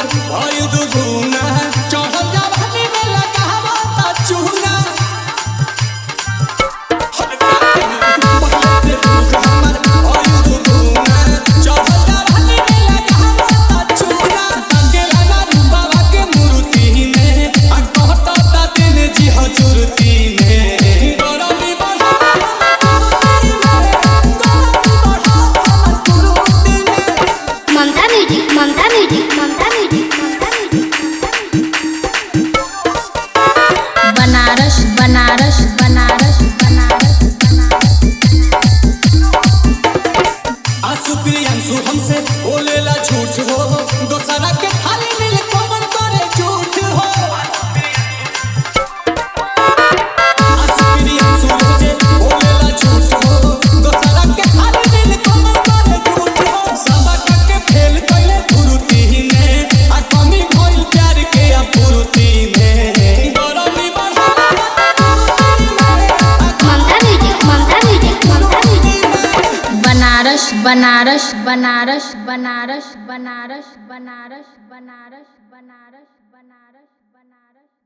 भइल दुगुना चढ़ल जवानी में लगावा ता चूना बनारस बनारस बनारस बनारस आंसू प्रियांशु हमसे बोलेला झूठ हो दोसरा के थाली में कौन करे झूठ हो आंसू प्रियांशु हमसे बोलेला झूठ हो दोसरा के थाली में कौन करे झूठ हो सबका के फेल कइले फुरुती में आ कमी भइल प्यार के फुरुती में बनारस बनारस बनारस बनारस बनारस बनारस बनारस बनारस बनारस बनारस